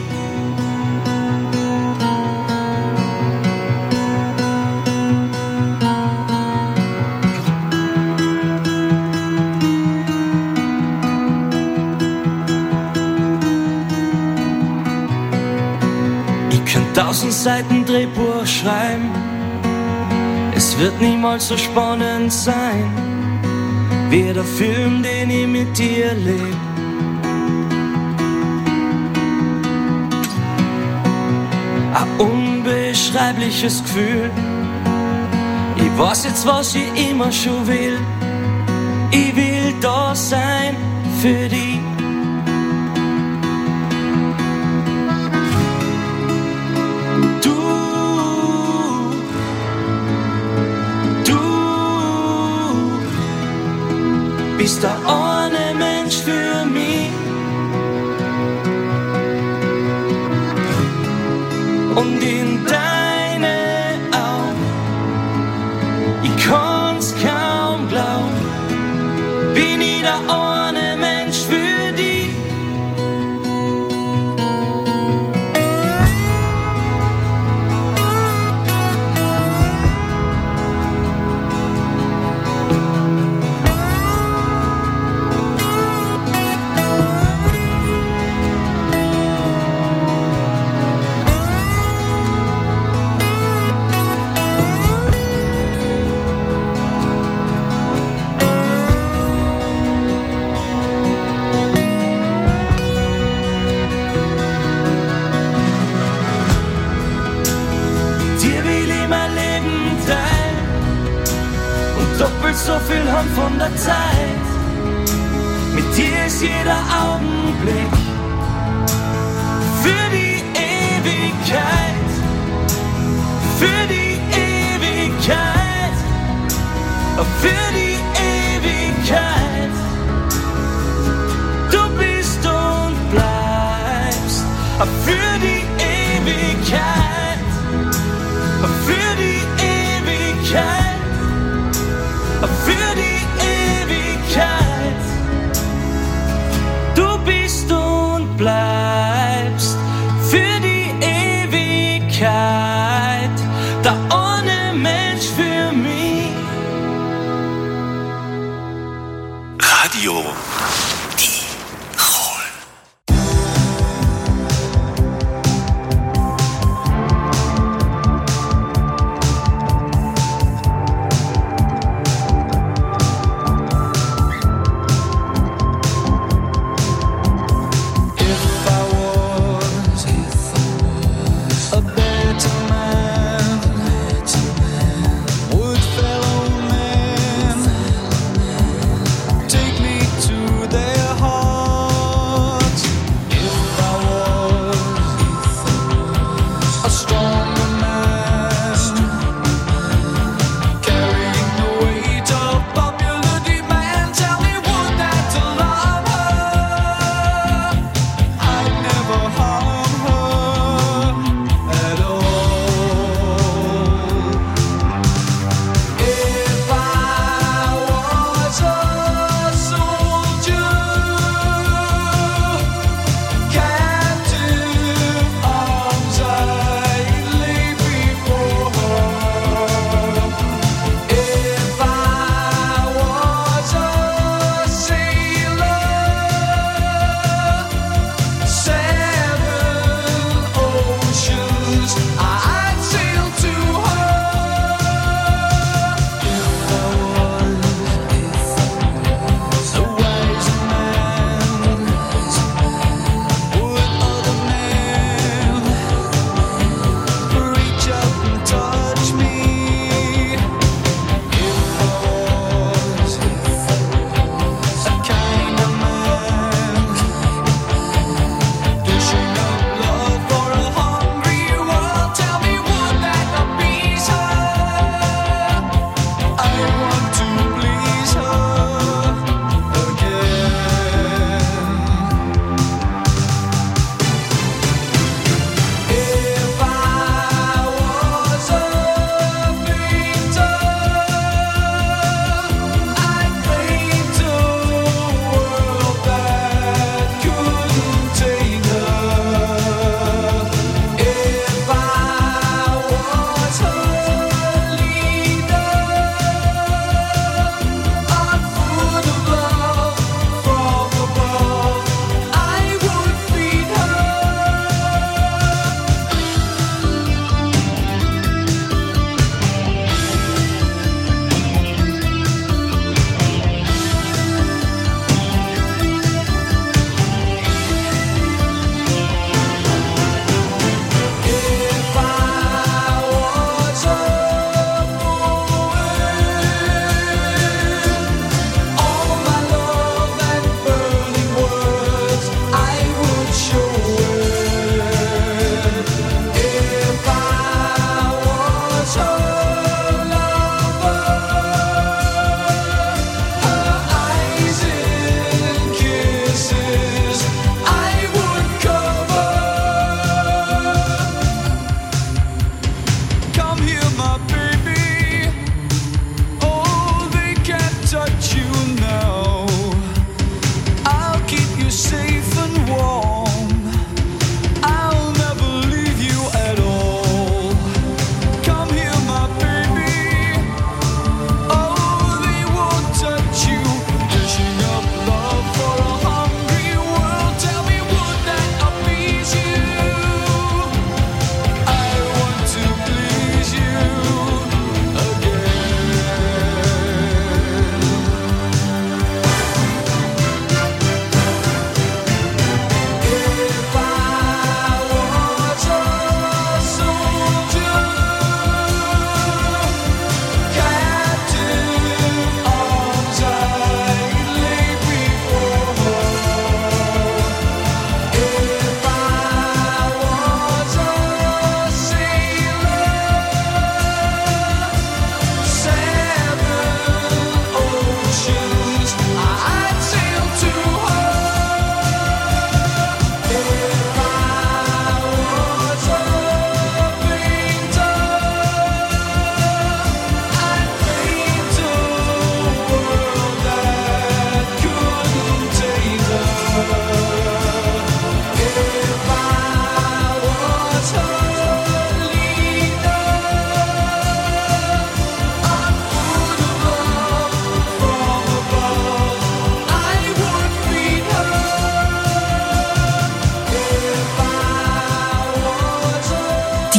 Ich kann 1000 Seiten Drehbuch schreiben, es wird niemals so spannend sein wie der Film, den ich mit dir leb. Ein unbeschreibliches Gefühl, ich weiß jetzt, was ich immer schon will, ich will da sein für dich. Bist der eine Mensch für mich und in deine Augen, ich kann's kaum glauben, bin ich der eine Mensch für dich. So viel haben von der Zeit, mit dir ist jeder Augenblick für die Ewigkeit, für die Ewigkeit, für die Ewigkeit. Du bist und bleibst für die Ewigkeit, für die Ewigkeit. Für die Ewigkeit, du bist und bleibst für die Ewigkeit, der ohne Mensch für mich. Radio Take me to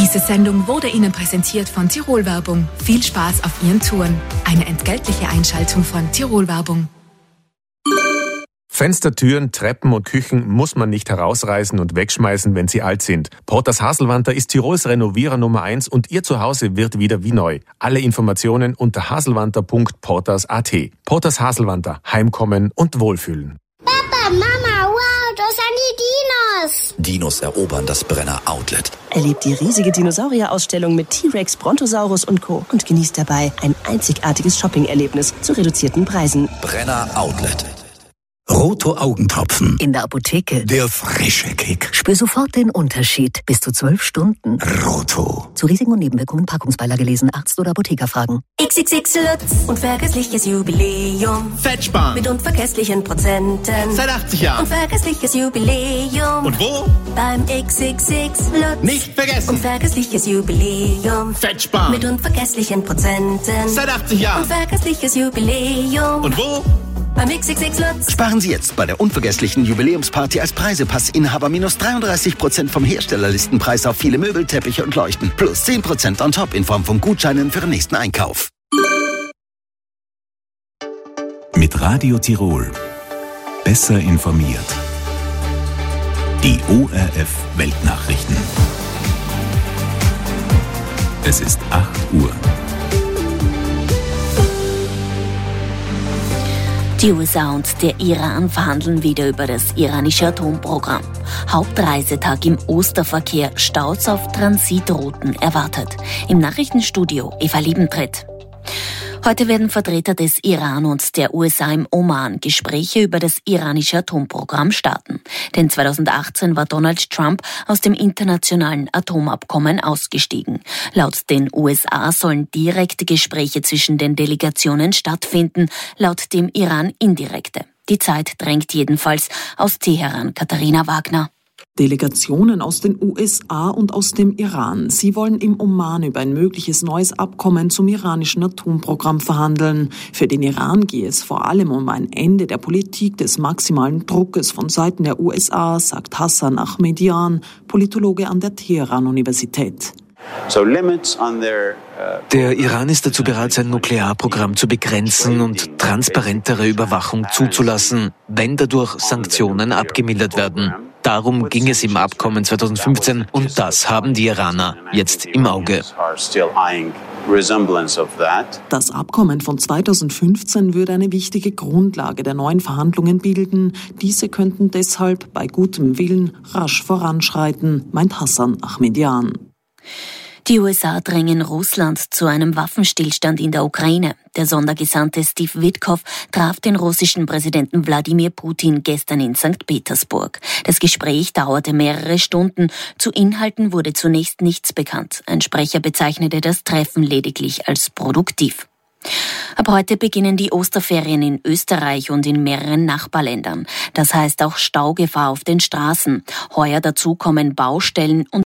Diese Sendung wurde Ihnen präsentiert von Tirol Werbung. Viel Spaß auf Ihren Touren. Eine entgeltliche Einschaltung von Tirol Werbung. Fenster, Türen, Treppen und Küchen muss man nicht herausreißen und wegschmeißen, wenn sie alt sind. Porters Haselwanter ist Tirols Renovierer Nummer 1 und Ihr Zuhause wird wieder wie neu. Alle Informationen unter haselwanter.porters.at. Porters Haselwanter. Heimkommen und Wohlfühlen. Papa, Mama, wow, das sind die Dinos. Dinos erobern das Brenner Outlet. Erlebt die riesige Dinosaurier-Ausstellung mit T-Rex, Brontosaurus und Co. und genießt dabei ein einzigartiges Shopping-Erlebnis zu reduzierten Preisen. Brenner Outlet. Roto Augentropfen. In der Apotheke. Der frische Kick. Spür sofort den Unterschied. Bis zu 12 Stunden. Roto. Zu Risiken und Nebenwirkungen Packungsbeilage lesen, Arzt oder Apotheker fragen. XXX Lutz. Unvergessliches Jubiläum. Fettsparen. Mit unvergesslichen Prozenten. Seit 80 Jahren. Unvergessliches Jubiläum. Und wo? Beim XXX Lutz. Nicht vergessen. Unvergessliches Jubiläum. Fettsparen. Mit unvergesslichen Prozenten. Seit 80 Jahren. Unvergessliches Jubiläum. Und wo? Beim XXX Lutz. Sparen Sie jetzt bei der unvergesslichen Jubiläumsparty als Preisepass-Inhaber minus 33% vom Herstellerlistenpreis auf viele Möbel, Teppiche und Leuchten. Plus 10% on top in Form von Gutscheinen für den nächsten Einkauf. Mit Radio Tirol. Besser informiert. Die ORF Weltnachrichten. Es ist 8 Uhr. Die USA und der Iran verhandeln wieder über das iranische Atomprogramm. Hauptreisetag im Osterverkehr, Staus auf Transitrouten erwartet. Im Nachrichtenstudio Eva Liebentritt. Heute werden Vertreter des Iran und der USA im Oman Gespräche über das iranische Atomprogramm starten. Denn 2018 war Donald Trump aus dem internationalen Atomabkommen ausgestiegen. Laut den USA sollen direkte Gespräche zwischen den Delegationen stattfinden, laut dem Iran indirekte. Die Zeit drängt jedenfalls aus Teheran. Katharina Wagner. Delegationen aus den USA und aus dem Iran. Sie wollen im Oman über ein mögliches neues Abkommen zum iranischen Atomprogramm verhandeln. Für den Iran gehe es vor allem um ein Ende der Politik des maximalen Druckes von Seiten der USA, sagt Hassan Ahmedian, Politologe an der Teheran-Universität. Der Iran ist dazu bereit, sein Nuklearprogramm zu begrenzen und transparentere Überwachung zuzulassen, wenn dadurch Sanktionen abgemildert werden. Darum ging es im Abkommen 2015 und das haben die Iraner jetzt im Auge. Das Abkommen von 2015 würde eine wichtige Grundlage der neuen Verhandlungen bilden. Diese könnten deshalb bei gutem Willen rasch voranschreiten, meint Hassan Ahmedian. Die USA drängen Russland zu einem Waffenstillstand in der Ukraine. Der Sondergesandte Steve Witkow traf den russischen Präsidenten Wladimir Putin gestern in St. Petersburg. Das Gespräch dauerte mehrere Stunden. Zu Inhalten wurde zunächst nichts bekannt. Ein Sprecher bezeichnete das Treffen lediglich als produktiv. Ab heute beginnen die Osterferien in Österreich und in mehreren Nachbarländern. Das heißt auch Staugefahr auf den Straßen. Heuer dazu kommen Baustellen und